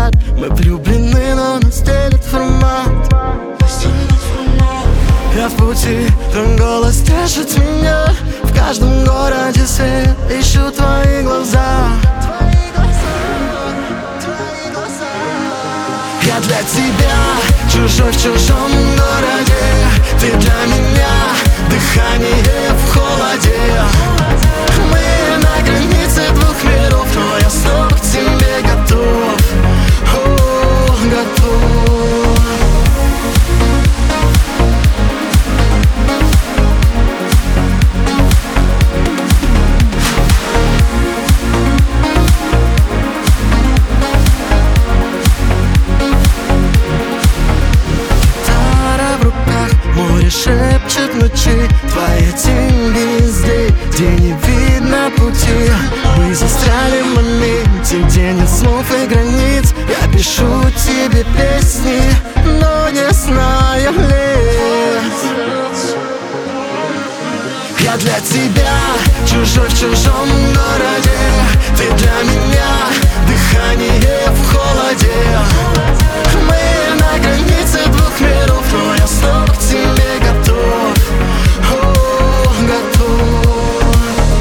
взгляд. Мы влюблены, но нас делит формат. Я в пути, твой голос держит меня. В каждом городе свет, ищу твои глаза. Я для тебя чужой в чужом городе. Ты для меня дыхание в холоде. Мы на границе двух миров, но я снова к тебе готов. Готов. Шепчет ночи, твоя тень везде, где не видно пути. Мы застряли в моменте, где нет слов и границ. Я пишу тебе песни, но не знаю лиц. Я для тебя чужой в чужом городе. Ты для меня дыхание в холоде. Мы на границе двух миров, но я снова к тебе готов. Готов.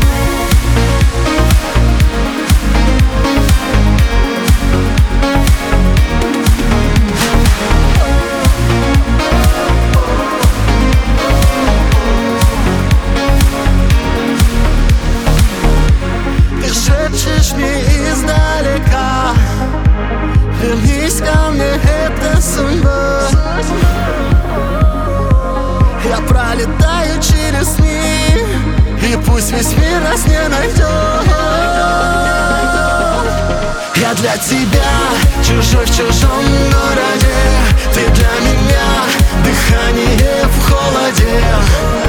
Ты шепчешь мне издалека: вернись ко мне, это судьба. Я пролетаю через дни, и пусть весь мир нас не найдет. Я для тебя чужой в чужом городе. Ты для меня дыхание в холоде.